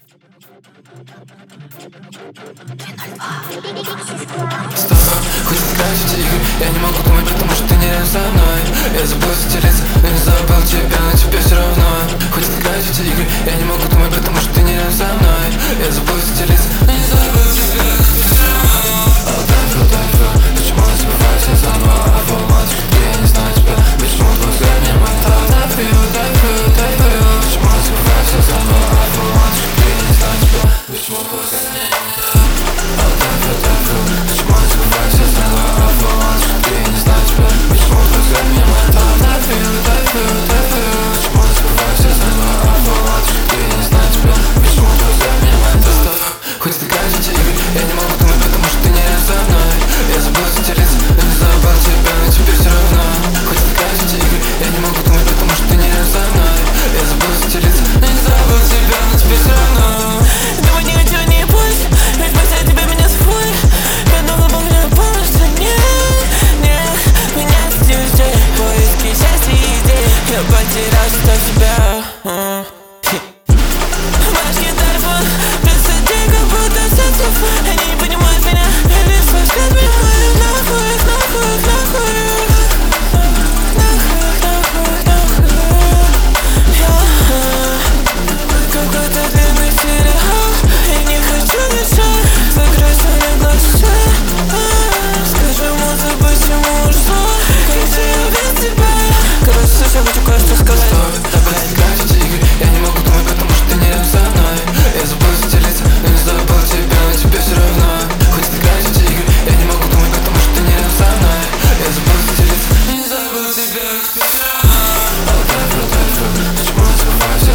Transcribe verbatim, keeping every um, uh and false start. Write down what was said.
Стоп, хоть играть в эти игры, я не могу думать, потому что ты не рядом со мной. Я забыл эти лица, но не забыл тебя, но тебе все равно. Хоть играть в эти игры, я не могу думать, потому что ты не рядом со мной. Я забыл эти лица, но не забыл тебя, но тебе все равно. Алтай, алтай, почему я забываю все заново? А вот мальчик, я не знаю тебя, почему твой взгляд не мой. Алтай, алтай, алтай, почему я забываю все заново? А вот мальчик, я не знаю тебя, почему твой взгляд не мой. Алтай, алтай, почему я забываю все заново? А вот мальчик, я не знаю тебя, почему твой взгляд не мой. Алтай, алтай, почему я забываю все заново? А вот мальчик, я не знаю тебя, почему твой взгляд не мой. Стоп, хоть играть в эти игры, я не могу думать, потому что ты не рядом со мной. Я забыл эти лица, но не забыл тебя, но тебе все равно. Хоть играть в эти игры, я не могу думать, потому что ты не рядом со мной. Я забыл эти лица, но не забыл тебя, но тебе все равно. Думать не хочу, не пусть, ведь после тебя меня сфуй. Я долго помню полностью, нет, нет. Меня стиль, поиски счастья и идей. Я потерял что себя.